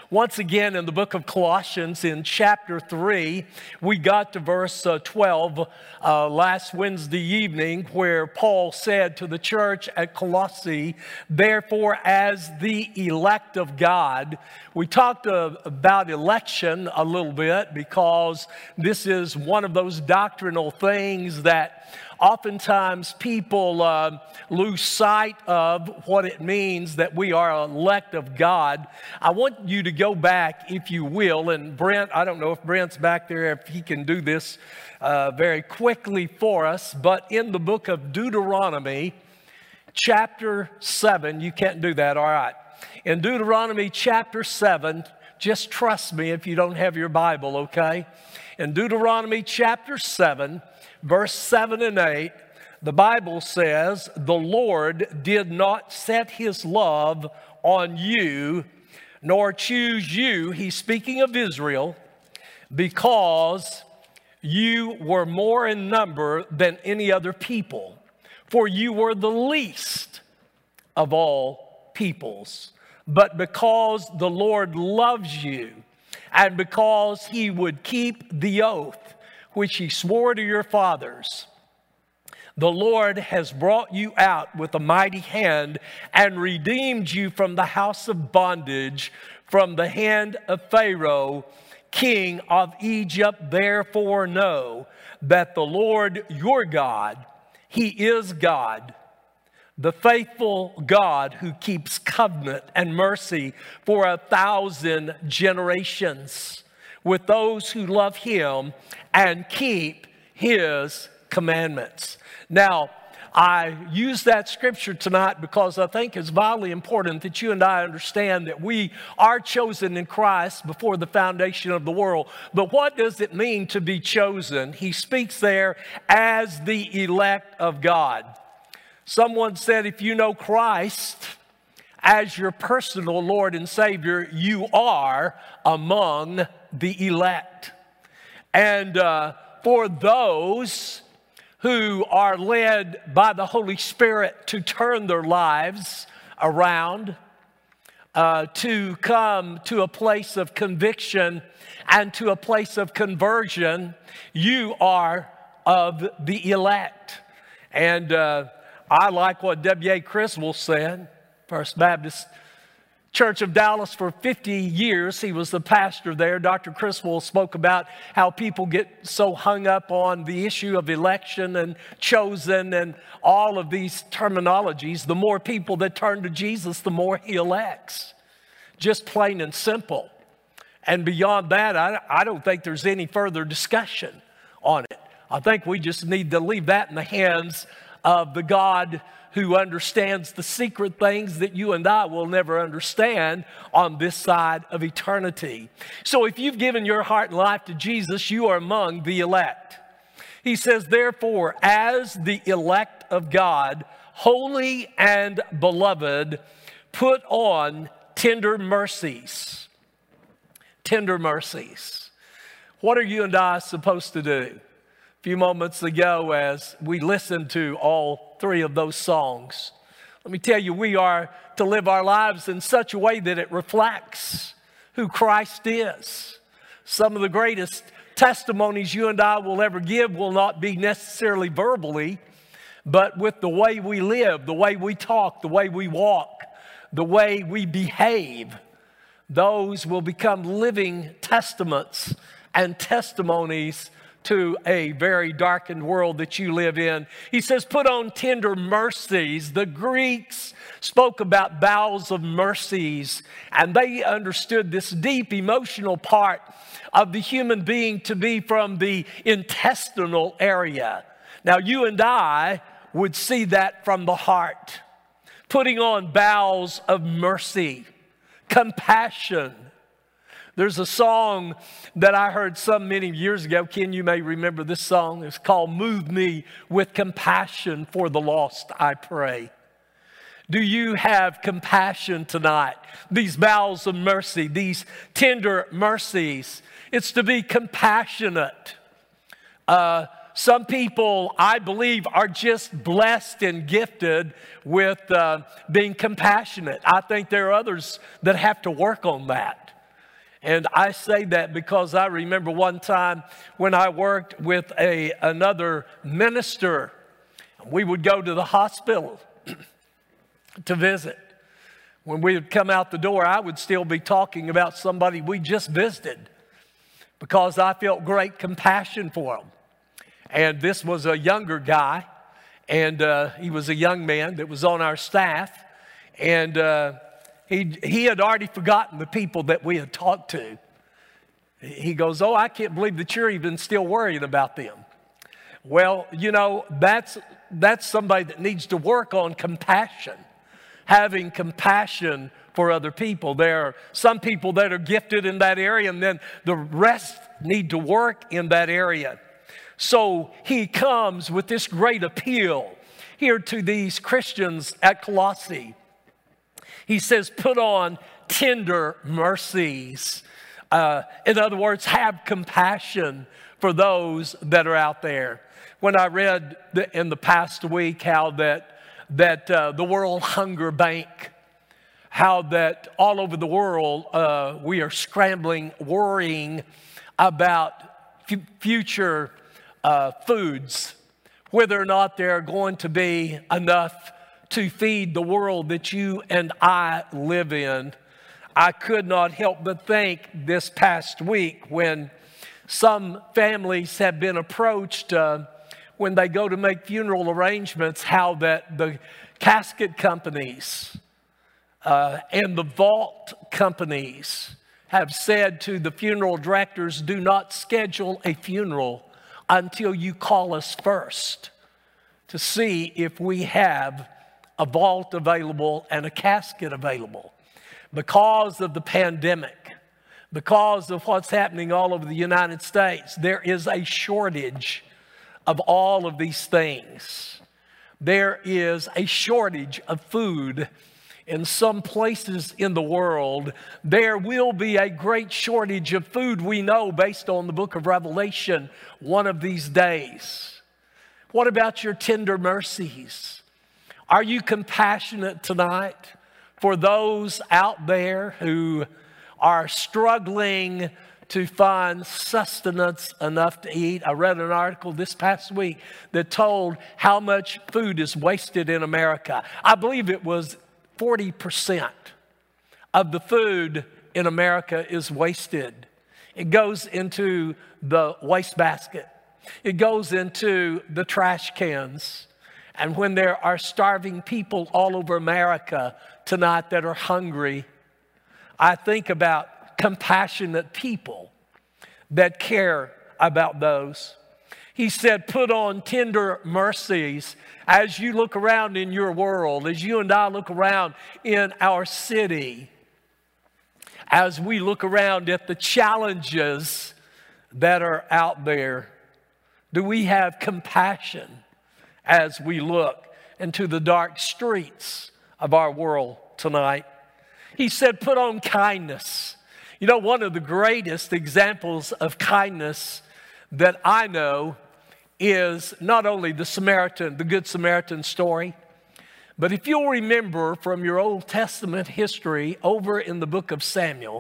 Once again, in the book of Colossians, in chapter 3, we got to verse 12 last Wednesday evening, where Paul said to the church at Colossae, "Therefore, as the elect of God," we talked about election a little bit because this is one of those doctrinal things that oftentimes people lose sight of what it means that we are elect of God. I want you to go back, if you will, and Brent, I don't know if Brent's back there, if he can do this very quickly for us, but in the book of Deuteronomy, chapter 7, you can't do that, all right. In Deuteronomy chapter 7, just trust me if you don't have your Bible, okay? In Deuteronomy chapter 7, verse 7 and 8, the Bible says, "The Lord did not set his love on you, nor choose you," he's speaking of Israel, "because you were more in number than any other people, for you were the least of all peoples. But because the Lord loves you, and because he would keep the oath which he swore to your fathers, the Lord has brought you out with a mighty hand and redeemed you from the house of bondage, from the hand of Pharaoh, king of Egypt. Therefore know that the Lord your God, he is God, the faithful God who keeps covenant and mercy for 1,000 generations with those who love him and keep his commandments." Now, I use that scripture tonight because I think it's vitally important that you and I understand that we are chosen in Christ before the foundation of the world. But what does it mean to be chosen? He speaks there as the elect of God. Someone said, if you know Christ as your personal Lord and Savior, you are among the elect. And for those who are led by the Holy Spirit to turn their lives around, to come to a place of conviction and to a place of conversion, you are of the elect. And I like what W.A. Criswell said, First Baptist Church of Dallas. For 50 years, he was the pastor there. Dr. Criswell spoke about how people get so hung up on the issue of election and chosen and all of these terminologies. The more people that turn to Jesus, the more he elects. Just plain and simple. And beyond that, I don't think there's any further discussion on it. I think we just need to leave that in the hands of the God who understands the secret things that you and I will never understand on this side of eternity. So if you've given your heart and life to Jesus, you are among the elect. He says, "Therefore, as the elect of God, holy and beloved, put on tender mercies." Tender mercies. What are you and I supposed to do? A few moments ago, as we listened to all three of those songs, let me tell you, we are to live our lives in such a way that it reflects who Christ is. Some of the greatest testimonies you and I will ever give will not be necessarily verbally, but with the way we live, the way we talk, the way we walk, the way we behave. Those will become living testaments and testimonies to a very darkened world that you live in. He says, put on tender mercies. The Greeks spoke about bowels of mercies, and they understood this deep emotional part of the human being to be from the intestinal area. Now, you and I would see that from the heart. Putting on bowels of mercy, compassion. There's a song that I heard many years ago. Ken, you may remember this song. It's called "Move Me with Compassion for the Lost, I Pray." Do you have compassion tonight? These bowels of mercy, these tender mercies. It's to be compassionate. Some people, I believe, are just blessed and gifted with being compassionate. I think there are others that have to work on that. And I say that because I remember one time when I worked with another minister, we would go to the hospital to visit. When we would come out the door, I would still be talking about somebody we just visited because I felt great compassion for them. And this was a younger guy, and he was a young man that was on our staff, and he had already forgotten the people that we had talked to. He goes, "Oh, I can't believe that you're even still worrying about them." Well, you know, that's somebody that needs to work on compassion, having compassion for other people. There are some people that are gifted in that area, and then the rest need to work in that area. So he comes with this great appeal here to these Christians at Colossae. He says, put on tender mercies. In other words, have compassion for those that are out there. When I read in the past week how that the World Hunger Bank, how that all over the world we are scrambling, worrying about future foods, whether or not there are going to be enough to feed the world that you and I live in. I could not help but think this past week when some families have been approached when they go to make funeral arrangements, how that the casket companies and the vault companies have said to the funeral directors, do not schedule a funeral until you call us first to see if we have a vault available and a casket available. Because of the pandemic, because of what's happening all over the United States, there is a shortage of all of these things. There is a shortage of food in some places in the world. There will be a great shortage of food, we know, based on the book of Revelation, one of these days. What about your tender mercies? Are you compassionate tonight for those out there who are struggling to find sustenance enough to eat? I read an article this past week that told how much food is wasted in America. I believe it was 40% of the food in America is wasted. It goes into the wastebasket. It goes into the trash cans. And when there are starving people all over America tonight that are hungry, I think about compassionate people that care about those. He said, put on tender mercies as you look around in your world, as you and I look around in our city, as we look around at the challenges that are out there. Do we have compassion as we look into the dark streets of our world tonight? He said, put on kindness. You know, one of the greatest examples of kindness that I know is not only the Good Samaritan story, but if you'll remember from your Old Testament history over in the book of Samuel,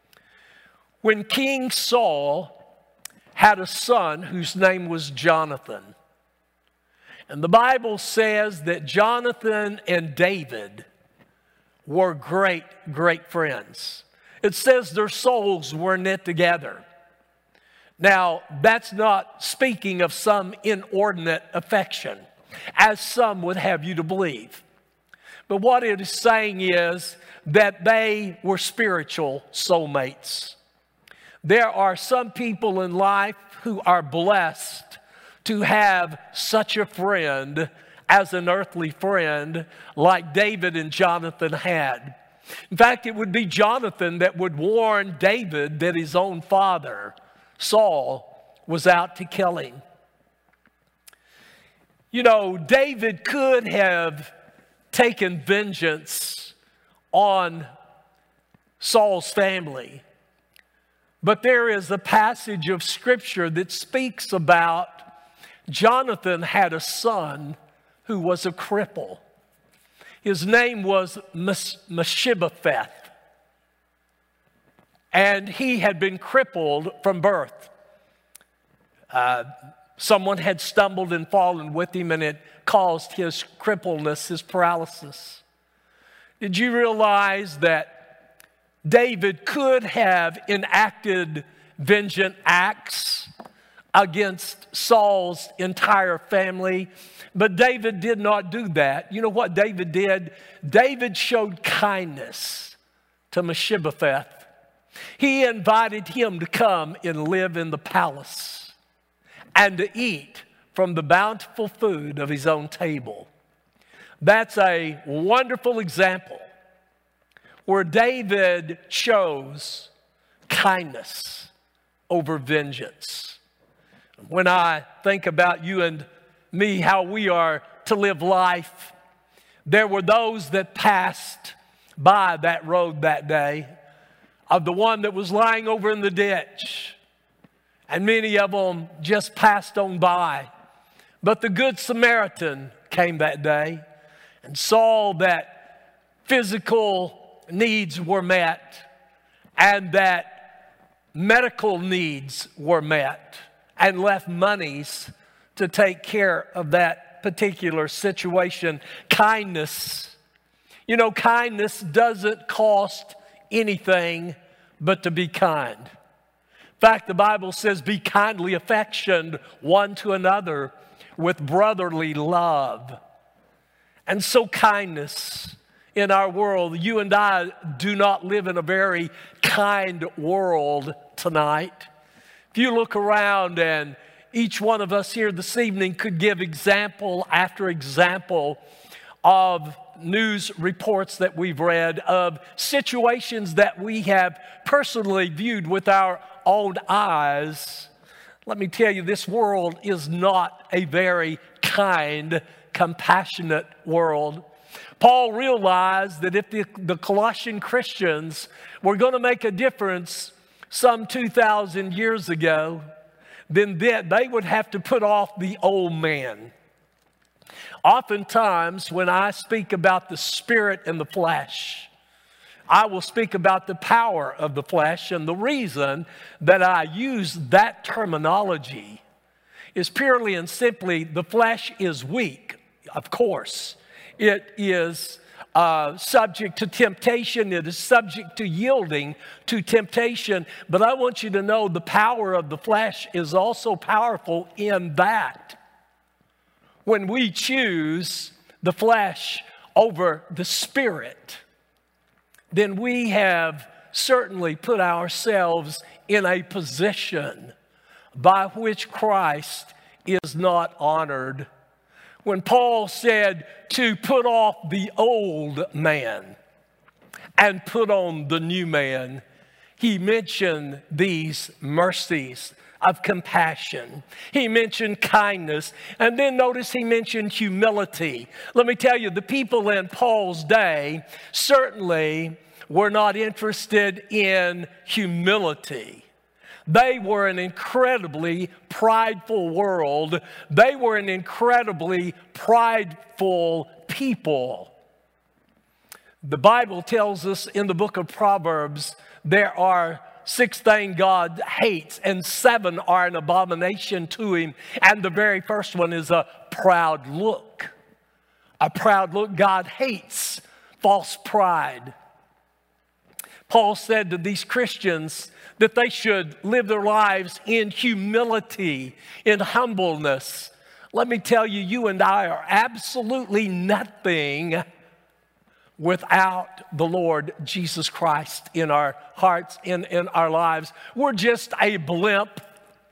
when King Saul had a son whose name was Jonathan. And the Bible says that Jonathan and David were great, great friends. It says their souls were knit together. Now, that's not speaking of some inordinate affection, as some would have you to believe. But what it is saying is that they were spiritual soulmates. There are some people in life who are blessed to have such a friend as an earthly friend like David and Jonathan had. In fact, it would be Jonathan that would warn David that his own father, Saul, was out to kill him. You know, David could have taken vengeance on Saul's family. But there is a passage of Scripture that speaks about Jonathan had a son who was a cripple. His name was Mephibosheth. and he had been crippled from birth. Someone had stumbled and fallen with him, and it caused his crippledness, his paralysis. Did you realize that David could have enacted vengeance acts against Saul's entire family? But David did not do that. You know what David did? David showed kindness to Mephibosheth. He invited him to come and live in the palace and to eat from the bountiful food of his own table. That's a wonderful example where David chose kindness over vengeance. When I think about you and me, how we are to live life, there were those that passed by that road that day, of the one that was lying over in the ditch, and many of them just passed on by. But the Good Samaritan came that day and saw that physical needs were met and that medical needs were met, and left monies to take care of that particular situation. Kindness. You know, kindness doesn't cost anything but to be kind. In fact, the Bible says, be kindly affectioned one to another with brotherly love. And so kindness in our world, you and I do not live in a very kind world tonight. If you look around, and each one of us here this evening could give example after example of news reports that we've read, of situations that we have personally viewed with our own eyes. Let me tell you, this world is not a very kind, compassionate world. Paul realized that if the Colossian Christians were going to make a difference some 2,000 years ago, then they would have to put off the old man. Oftentimes, when I speak about the spirit and the flesh, I will speak about the power of the flesh, and the reason that I use that terminology is purely and simply the flesh is weak, of course. It is subject to temptation. It is subject to yielding to temptation. But I want you to know the power of the flesh is also powerful in that when we choose the flesh over the spirit, then we have certainly put ourselves in a position by which Christ is not honored. When Paul said to put off the old man and put on the new man, he mentioned these mercies of compassion. He mentioned kindness. And then notice he mentioned humility. Let me tell you, the people in Paul's day certainly were not interested in humility. They were an incredibly prideful world. They were an incredibly prideful people. The Bible tells us in the book of Proverbs there are 6 things God hates, and 7 are an abomination to him. And the very first one is a proud look. A proud look. God hates false pride. Paul said to these Christians that they should live their lives in humility, in humbleness. Let me tell you, you and I are absolutely nothing without the Lord Jesus Christ in our hearts, in our lives. We're just a blimp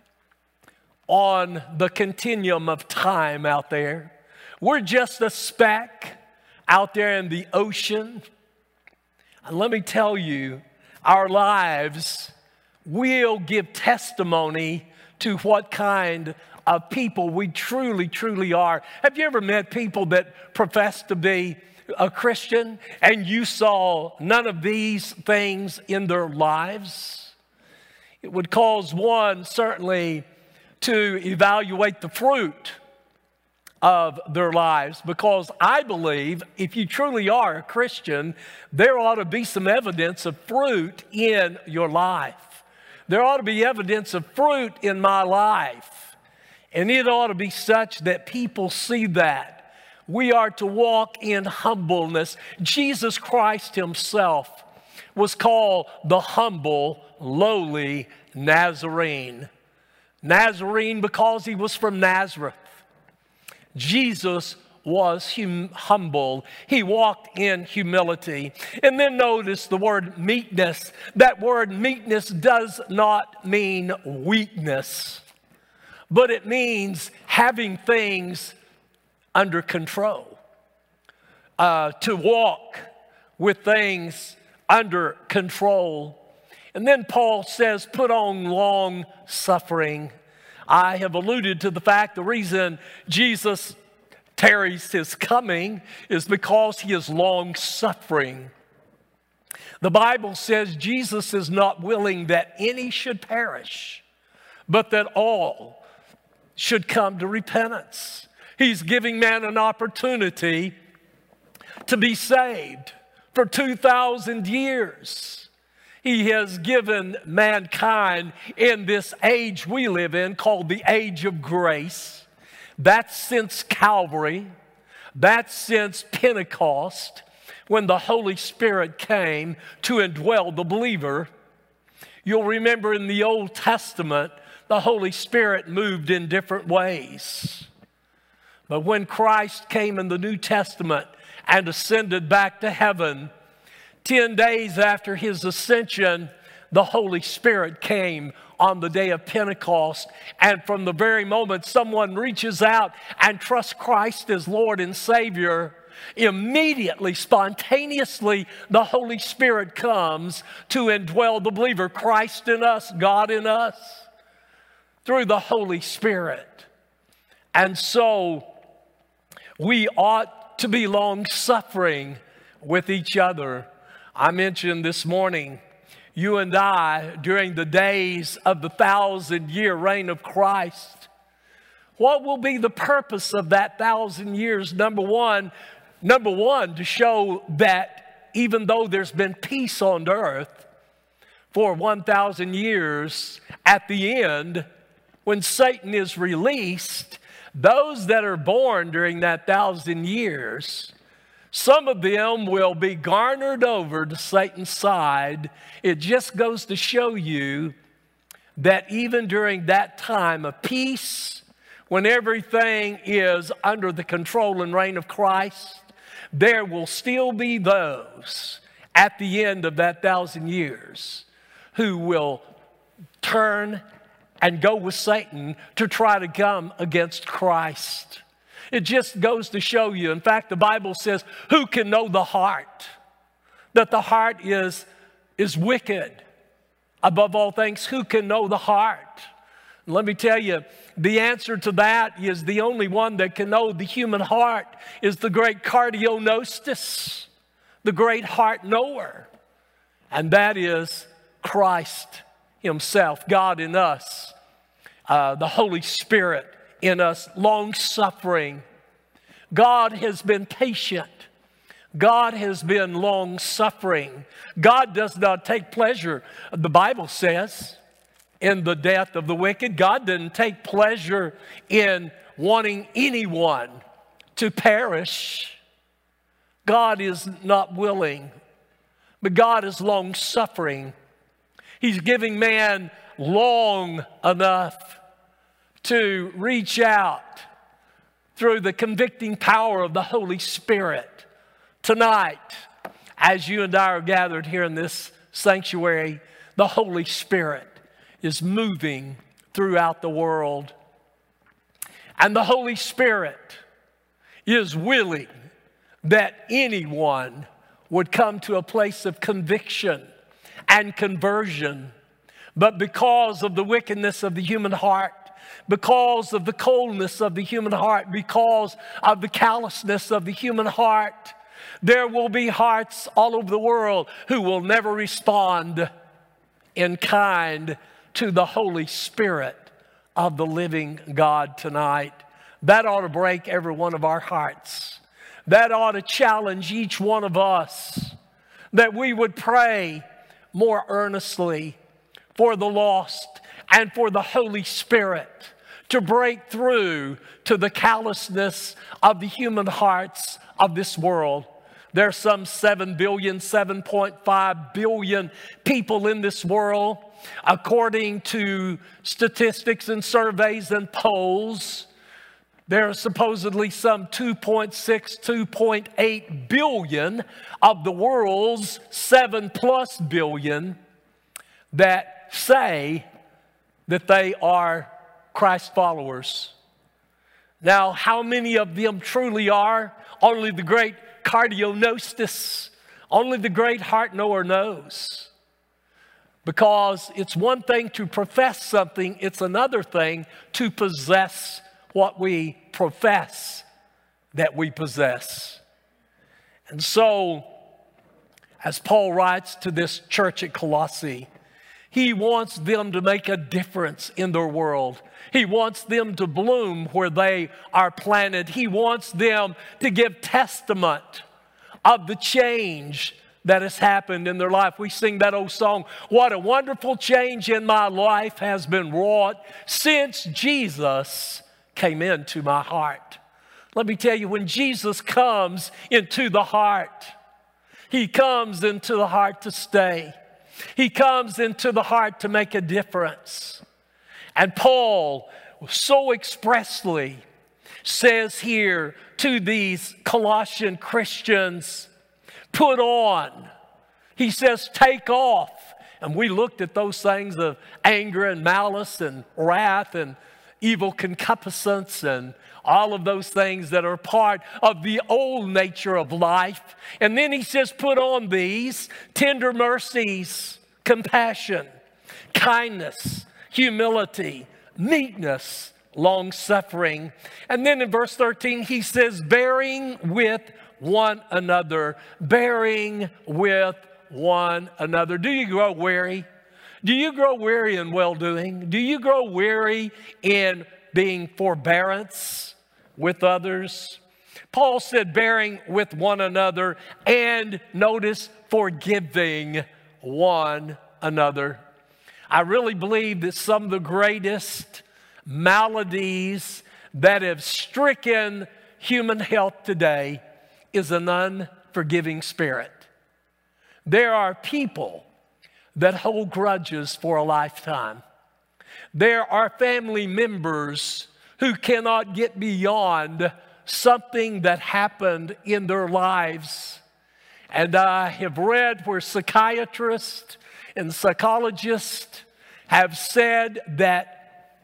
on the continuum of time out there. We're just a speck out there in the ocean. And let me tell you, our lives will give testimony to what kind of people we truly, truly are. Have you ever met people that profess to be a Christian and you saw none of these things in their lives? It would cause one certainly to evaluate the fruit of their lives, because I believe if you truly are a Christian, there ought to be some evidence of fruit in your life. There ought to be evidence of fruit in my life. And it ought to be such that people see that. We are to walk in humbleness. Jesus Christ himself was called the humble, lowly Nazarene. Nazarene because he was from Nazareth. Jesus was humble. He walked in humility. And then notice the word meekness. That word meekness does not mean weakness, but it means having things under control. To walk with things under control. And then Paul says, put on long suffering. I have alluded to the fact the reason Jesus tarries his coming is because he is long suffering. The Bible says Jesus is not willing that any should perish, but that all should come to repentance. He's giving man an opportunity to be saved for 2,000 years. He has given mankind in this age we live in called the age of grace. That's since Calvary. That's since Pentecost, when the Holy Spirit came to indwell the believer. You'll remember in the Old Testament, the Holy Spirit moved in different ways. But when Christ came in the New Testament and ascended back to heaven, 10 days after his ascension, the Holy Spirit came on the day of Pentecost. And from the very moment someone reaches out and trusts Christ as Lord and Savior, immediately, spontaneously, the Holy Spirit comes to indwell the believer. Christ in us, God in us, through the Holy Spirit. And so we ought to be long-suffering with each other. I mentioned this morning, you and I, during the days of the 1,000-year reign of Christ, what will be the purpose of that 1,000 years? Number one, to show that even though there's been peace on earth for 1,000 years, at the end, when Satan is released, those that are born during that 1,000 years, some of them will be garnered over to Satan's side. It just goes to show you that even during that time of peace, when everything is under the control and reign of Christ, there will still be those at the end of that 1,000 years who will turn and go with Satan to try to come against Christ. It just goes to show you. In fact, the Bible says, who can know the heart? That the heart is wicked. Above all things, who can know the heart? And let me tell you, the answer to that is the only one that can know the human heart is the great cardiognostis, the great heart knower. And that is Christ himself, God in us, the Holy Spirit in us, long-suffering. God has been patient. God has been long-suffering. God does not take pleasure, the Bible says, in the death of the wicked. God didn't take pleasure in wanting anyone to perish. God is not willing, but God is long-suffering. He's giving man long enough to reach out through the convicting power of the Holy Spirit. Tonight, as you and I are gathered here in this sanctuary, the Holy Spirit is moving throughout the world. And the Holy Spirit is willing that anyone would come to a place of conviction and conversion. But because of the wickedness of the human heart, because of the coldness of the human heart, because of the callousness of the human heart, there will be hearts all over the world who will never respond in kind to the Holy Spirit of the living God tonight. That ought to break every one of our hearts. That ought to challenge each one of us, that we would pray more earnestly for the lost and for the Holy Spirit to break through to the callousness of the human hearts of this world. There are some 7 billion, 7.5 billion people in this world. According to statistics and surveys and polls, there are supposedly some 2.6, 2.8 billion of the world's 7+ billion that say that they are Christ followers. Now, how many of them truly are? Only the great cardiognostis, only the great heart knower knows. Because it's one thing to profess something, it's another thing to possess what we profess that we possess. And so, as Paul writes to this church at Colossae, he wants them to make a difference in their world. He wants them to bloom where they are planted. He wants them to give testament of the change that has happened in their life. We sing that old song, "What a wonderful change in my life has been wrought since Jesus came into my heart." Let me tell you, when Jesus comes into the heart, he comes into the heart to stay. He comes into the heart to make a difference. And Paul so expressly says here to these Colossian Christians, put on. He says, take off. And we looked at those things of anger and malice and wrath and evil concupiscence and all of those things that are part of the old nature of life. And then he says, put on these tender mercies, compassion, kindness, humility, meekness, long-suffering. And then in verse 13, he says, bearing with one another, bearing with one another. Do you grow weary? Do you grow weary in well-doing? Do you grow weary in being forbearance with others? Paul said bearing with one another, and notice, forgiving one another. I really believe that some of the greatest maladies that have stricken human health today is an unforgiving spirit. There are people that hold grudges for a lifetime. There are family members who cannot get beyond something that happened in their lives. And I have read where psychiatrists and psychologists have said that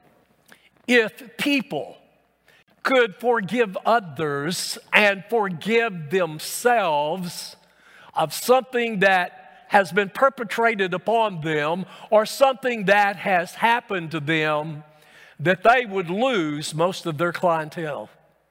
if people could forgive others and forgive themselves of something that has been perpetrated upon them or something that has happened to them, that they would lose most of their clientele.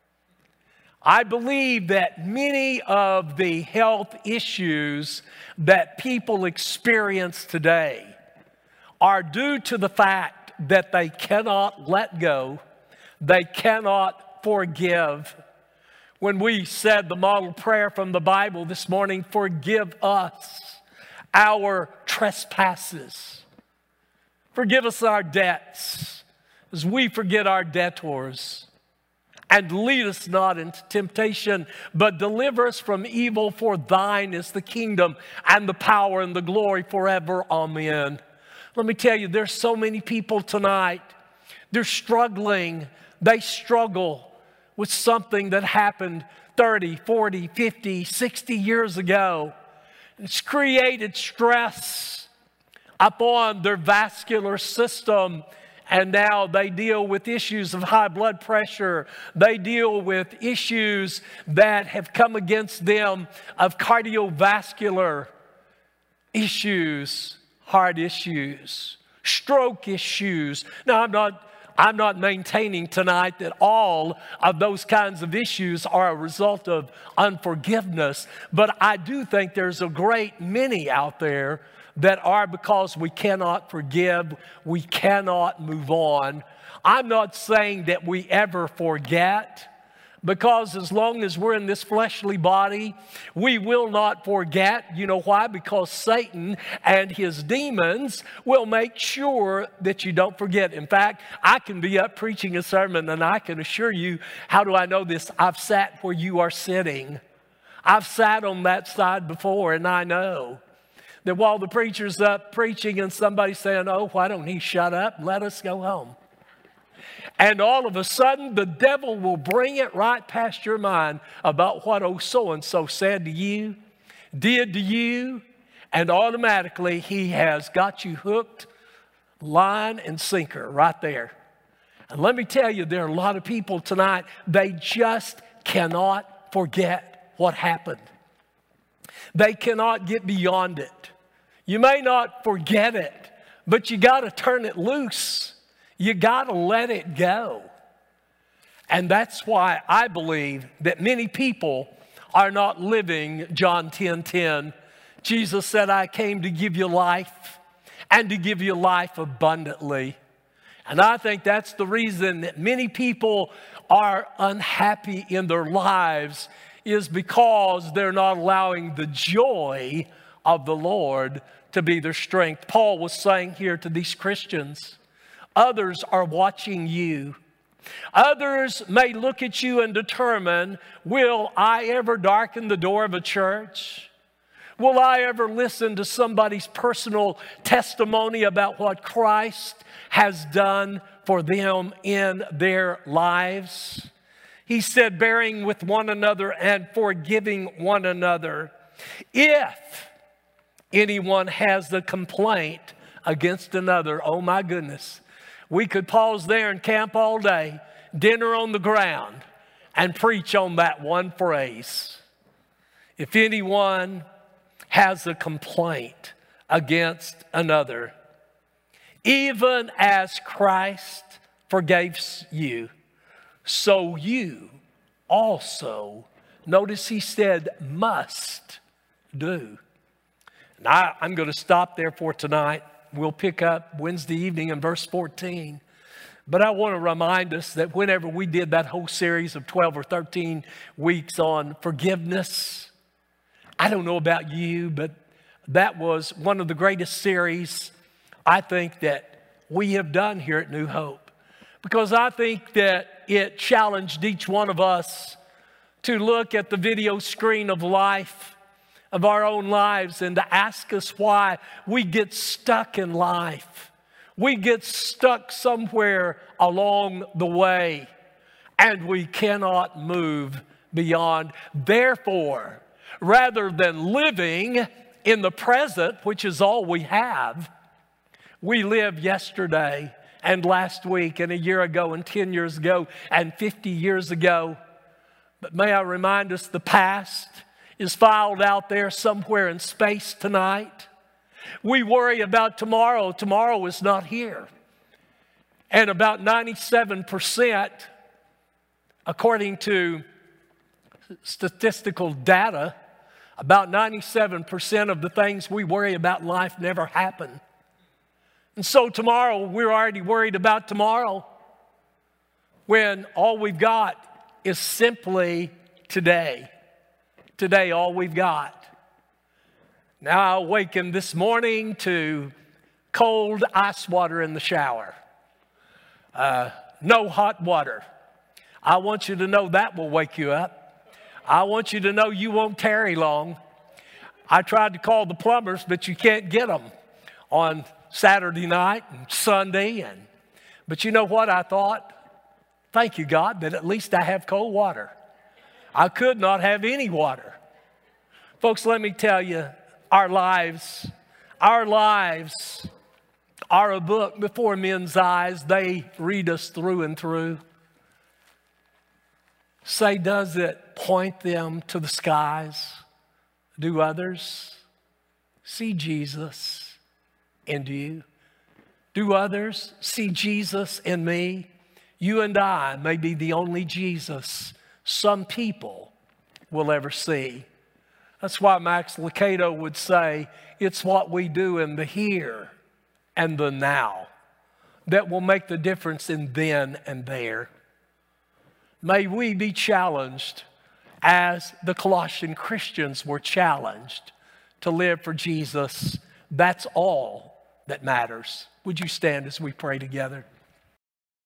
I believe that many of the health issues that people experience today are due to the fact that they cannot let go, they cannot forgive. When we said the model prayer from the Bible this morning, forgive us our trespasses. Forgive us our debts as we forget our debtors. And lead us not into temptation, but deliver us from evil, for thine is the kingdom and the power and the glory forever. Amen. Let me tell you, there's so many people tonight, they're struggling. They struggle with something that happened 30, 40, 50, 60 years ago. It's created stress upon their vascular system. And now they deal with issues of high blood pressure. They deal with issues that have come against them of cardiovascular issues, heart issues, stroke issues. Now, I'm not maintaining tonight that all of those kinds of issues are a result of unforgiveness, but I do think there's a great many out there that are because we cannot forgive, we cannot move on. I'm not saying that we ever forget, because as long as we're in this fleshly body, we will not forget. You know why? Because Satan and his demons will make sure that you don't forget. In fact, I can be up preaching a sermon and I can assure you, how do I know this? I've sat where you are sitting. I've sat on that side before, and I know that while the preacher's up preaching and somebody's saying, oh, why don't he shut up and let us go home? And all of a sudden, the devil will bring it right past your mind about what old so-and-so said to you, did to you, and automatically he has got you hooked, line and sinker right there. And let me tell you, there are a lot of people tonight, they just cannot forget what happened. They cannot get beyond it. You may not forget it, but you got to turn it loose. You got to let it go. And that's why I believe that many people are not living John 10:10. Jesus said, I came to give you life and to give you life abundantly. And I think that's the reason that many people are unhappy in their lives, is because they're not allowing the joy of the Lord to be their strength. Paul was saying here to these Christians, others are watching you. Others may look at you and determine, will I ever darken the door of a church? Will I ever listen to somebody's personal testimony about what Christ has done for them in their lives? He said, bearing with one another and forgiving one another. If anyone has a complaint against another, oh my goodness, we could pause there and camp all day, dinner on the ground, and preach on that one phrase. If anyone has a complaint against another, even as Christ forgave you, so you also, notice he said, must do. Now, I'm going to stop there for tonight. We'll pick up Wednesday evening in verse 14. But I want to remind us that whenever we did that whole series of 12 or 13 weeks on forgiveness, I don't know about you, but that was one of the greatest series I think that we have done here at New Hope. Because I think that it challenged each one of us to look at the video screen of life, of our own lives, and to ask us why we get stuck in life. We get stuck somewhere along the way, and we cannot move beyond. Therefore, rather than living in the present, which is all we have, we live yesterday and last week and a year ago and 10 years ago and 50 years ago. But may I remind us, the past is filed out there somewhere in space tonight. We worry about tomorrow. Tomorrow is not here. And about 97%, according to statistical data, about 97% of the things we worry about in life never happen. And so tomorrow, we're already worried about tomorrow, when all we've got is simply today. Today, all we've got. Now, I awakened this morning to cold ice water in the shower. No hot water. I want you to know that will wake you up. I want you to know you won't tarry long. I tried to call the plumbers, but you can't get them on Saturday night and Sunday. But you know what I thought? Thank you, God, that at least I have cold water. I could not have any water. Folks, let me tell you, our lives are a book before men's eyes. They read us through and through. Say, does it point them to the skies? Do others see Jesus in you? Do others see Jesus in me? You and I may be the only Jesus some people will ever see. That's why Max Lucado would say, it's what we do in the here and the now that will make the difference in then and there. May we be challenged as the Colossian Christians were challenged to live for Jesus. That's all that matters. Would you stand as we pray together?